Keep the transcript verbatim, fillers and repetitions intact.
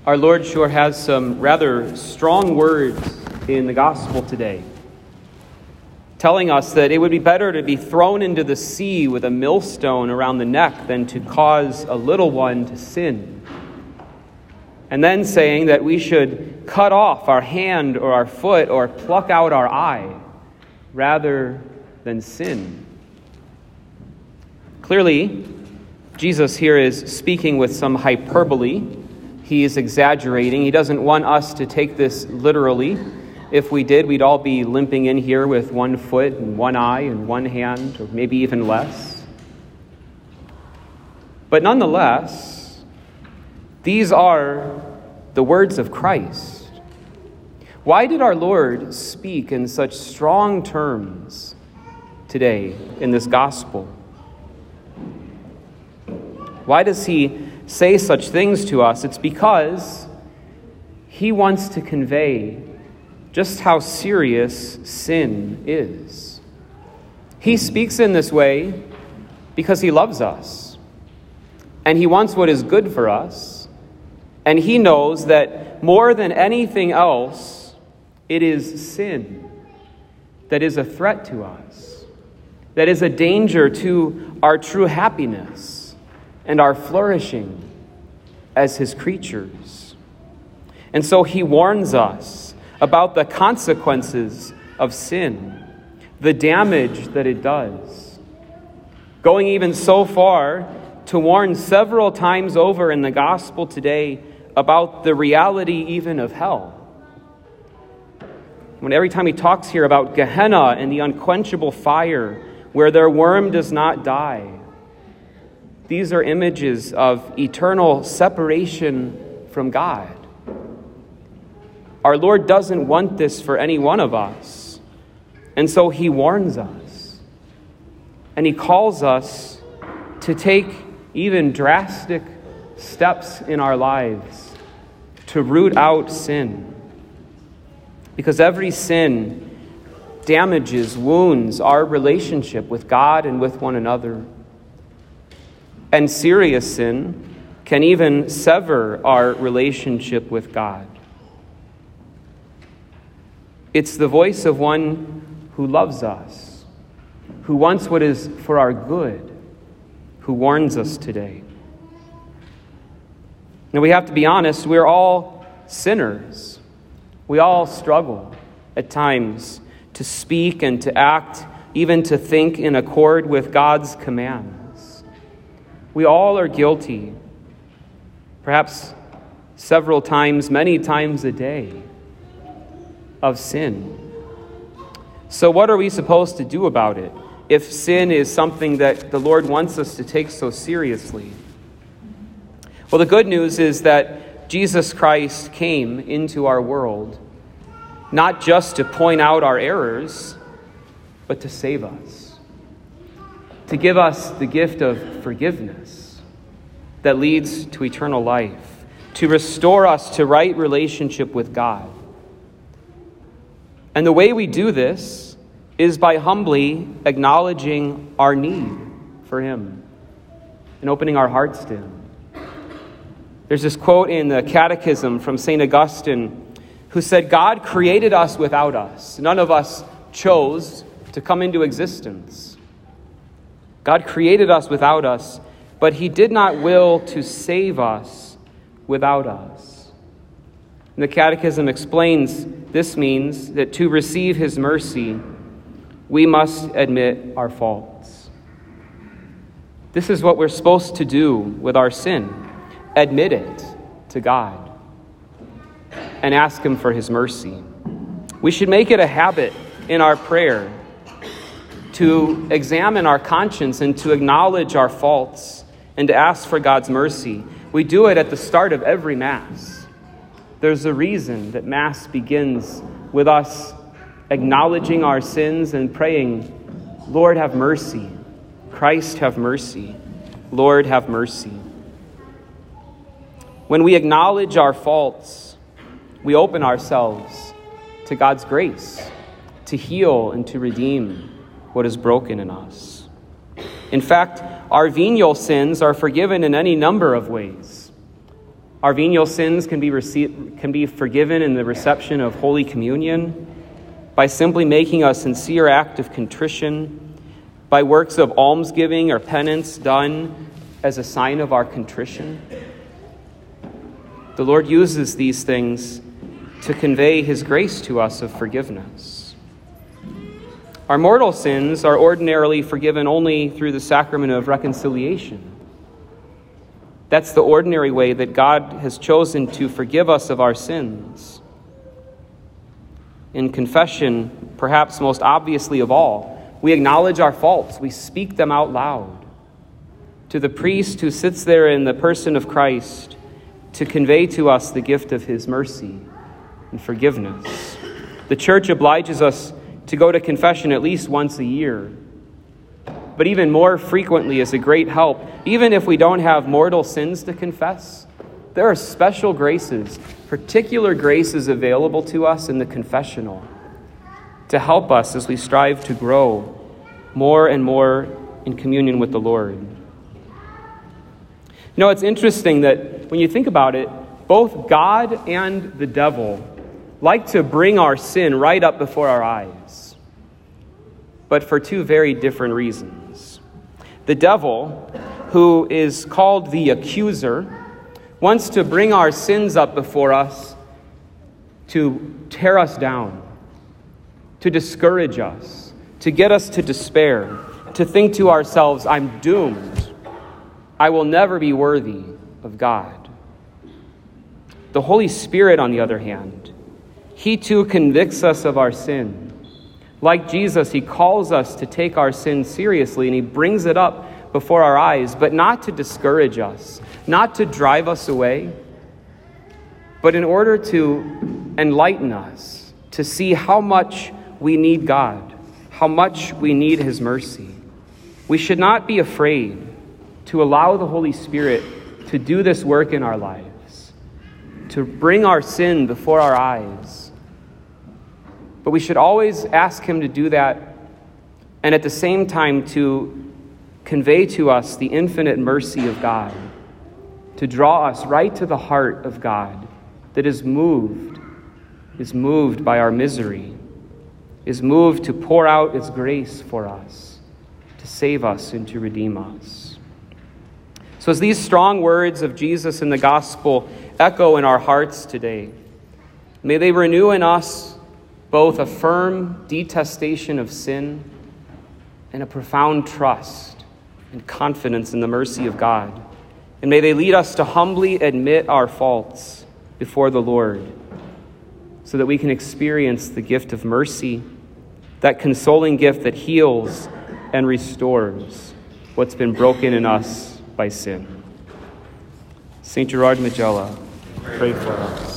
Our Lord sure has some rather strong words in the gospel today, telling us that it would be better to be thrown into the sea with a millstone around the neck than to cause a little one to sin. And then saying that we should cut off our hand or our foot or pluck out our eye rather than sin. Clearly, Jesus here is speaking with some hyperbole. He is exaggerating. He doesn't want us to take this literally. If we did, we'd all be limping in here with one foot and one eye and one hand, or maybe even less. But nonetheless, these are the words of Christ. Why did our Lord speak in such strong terms today in this gospel? Why does he say such things to us? It's because he wants to convey just how serious sin is. He speaks in this way because he loves us, and he wants what is good for us, and he knows that more than anything else, it is sin that is a threat to us, that is a danger to our true happiness and our flourishing as his creatures. And so he warns us about the consequences of sin, the damage that it does, going even so far to warn several times over in the gospel today about the reality even of hell. When every time he talks here about Gehenna and the unquenchable fire where their worm does not die, these are images of eternal separation from God. Our Lord doesn't want this for any one of us. And so he warns us. And he calls us to take even drastic steps in our lives to root out sin. Because every sin damages, wounds our relationship with God and with one another. And serious sin can even sever our relationship with God. It's the voice of one who loves us, who wants what is for our good, who warns us today. Now we have to be honest, we're all sinners. We all struggle at times to speak and to act, even to think in accord with God's commands. We all are guilty, perhaps several times, many times a day, of sin. So what are we supposed to do about it if sin is something that the Lord wants us to take so seriously? Well, the good news is that Jesus Christ came into our world not just to point out our errors, but to save us. To give us the gift of forgiveness that leads to eternal life, to restore us to right relationship with God. And the way we do this is by humbly acknowledging our need for him and opening our hearts to him. There's this quote in the Catechism from Saint Augustine who said, "God created us without us. None of us chose to come into existence. God created us without us, but he did not will to save us without us." And the Catechism explains this means that to receive his mercy, we must admit our faults. This is what we're supposed to do with our sin. Admit it to God and ask him for his mercy. We should make it a habit in our prayer to examine our conscience and to acknowledge our faults and to ask for God's mercy. We do it at the start of every Mass. There's a reason that Mass begins with us acknowledging our sins and praying, "Lord, have mercy. Christ, have mercy. Lord, have mercy." When we acknowledge our faults, we open ourselves to God's grace to heal and to redeem what is broken in us. In fact, our venial sins are forgiven in any number of ways. Our venial sins can be rece- can be forgiven in the reception of Holy Communion by simply making a sincere act of contrition, by works of almsgiving or penance done as a sign of our contrition. The Lord uses these things to convey his grace to us of forgiveness. Our mortal sins are ordinarily forgiven only through the sacrament of reconciliation. That's the ordinary way that God has chosen to forgive us of our sins. In confession, perhaps most obviously of all, we acknowledge our faults. We speak them out loud to the priest who sits there in the person of Christ to convey to us the gift of his mercy and forgiveness. The church obliges us to go to confession at least once a year, but even more frequently is a great help. Even if we don't have mortal sins to confess, there are special graces, particular graces available to us in the confessional to help us as we strive to grow more and more in communion with the Lord. You know, it's interesting that when you think about it, both God and the devil like to bring our sin right up before our eyes, but for two very different reasons. The devil, who is called the accuser, wants to bring our sins up before us to tear us down, to discourage us, to get us to despair, to think to ourselves, I'm doomed. I will never be worthy of God. The Holy Spirit, on the other hand, he too convicts us of our sin. Like Jesus, he calls us to take our sin seriously, and he brings it up before our eyes, but not to discourage us, not to drive us away, but in order to enlighten us, to see how much we need God, how much we need his mercy. We should not be afraid to allow the Holy Spirit to do this work in our lives, to bring our sin before our eyes. But we should always ask him to do that, and at the same time to convey to us the infinite mercy of God, to draw us right to the heart of God that is moved, is moved by our misery, is moved to pour out its grace for us, to save us and to redeem us. So as these strong words of Jesus in the gospel echo in our hearts today, may they renew in us both a firm detestation of sin and a profound trust and confidence in the mercy of God. And may they lead us to humbly admit our faults before the Lord so that we can experience the gift of mercy, that consoling gift that heals and restores what's been broken in us by sin. Saint Gerard Majella, pray for us.